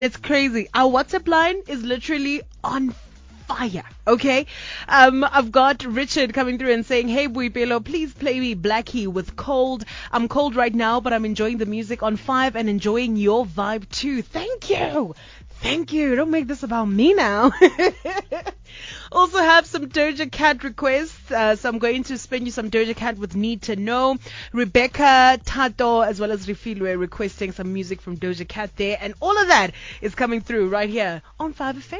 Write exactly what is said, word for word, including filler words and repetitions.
It's crazy. Our WhatsApp line is literally on fire. Okay. Um, I've got Richard coming through and saying, "Hey Buipelo, please play me Blackie with Cold. I'm cold right now, but I'm enjoying the music on five and enjoying your vibe too. Thank you. Thank you. Don't make this about me now." Also have some Doja Cat requests. Uh, so I'm going to spin you some Doja Cat with Need to Know. Rebecca, Tato, as well as Refilwe requesting some music from Doja Cat there. And all of that is coming through right here on five F M.